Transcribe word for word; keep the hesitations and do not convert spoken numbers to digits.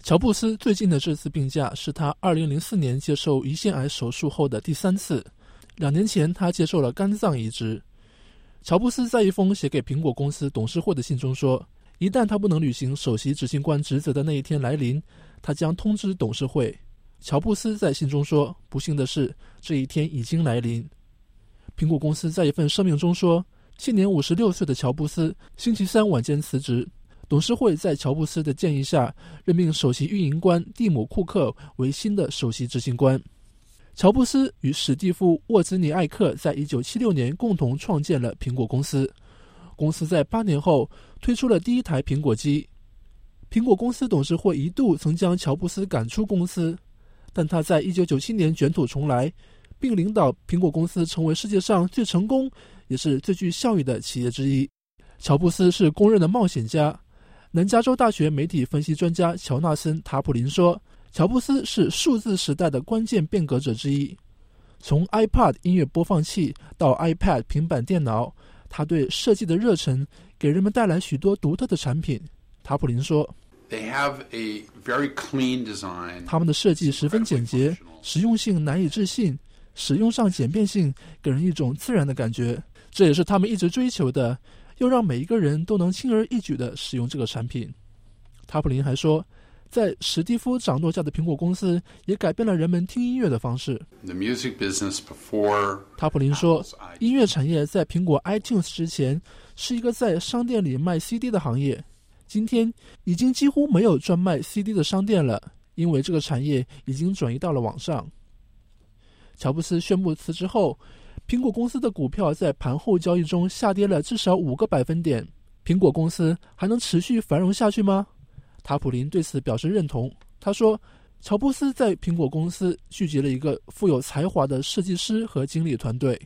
乔布斯最近的这次病假是他二零零四年接受胰腺癌手术后的第三次，两年前他接受了肝脏移植。乔布斯在一封写给苹果公司董事会的信中说，一旦他不能履行首席执行官职责的那一天来临，他将通知董事会。乔布斯在信中说，不幸的是，这一天已经来临。苹果公司在一份声明中说，现年五十六岁的乔布斯星期三晚间辞职，董事会在乔布斯的建议下任命首席运营官蒂姆·库克为新的首席执行官。乔布斯与史蒂夫·沃兹尼艾克在一九七六年共同创建了苹果公司，公司在八年后推出了第一台苹果机。苹果公司董事会一度曾将乔布斯赶出公司，但他在一九九七年卷土重来，并领导苹果公司成为世界上最成功也是最具效益的企业之一。乔布斯是公认的冒险家。南加州大学媒体分析专家乔纳森·塔普林说，乔布斯是数字时代的关键变革者之一。从 iPod 音乐播放器到 iPad 平板电脑，他对设计的热忱给人们带来许多独特的产品。塔普林说， They have a very clean design. 他们的设计十分简洁，实用性难以置信，使用上简便性给人一种自然的感觉，这也是他们一直追求的，又让每一个人都能轻而易举地使用这个产品。塔普林还说，在史蒂夫掌舵下的苹果公司也改变了人们听音乐的方式。 The music business before 塔普林说，音乐产业在苹果 iTunes 之前是一个在商店里卖 C D 的行业，今天已经几乎没有专卖 C D 的商店了，因为这个产业已经转移到了网上。乔布斯宣布辞职后，苹果公司的股票在盘后交易中下跌了至少五个百分点。苹果公司还能持续繁荣下去吗？塔普林对此表示认同。他说，乔布斯在苹果公司聚集了一个富有才华的设计师和经理团队。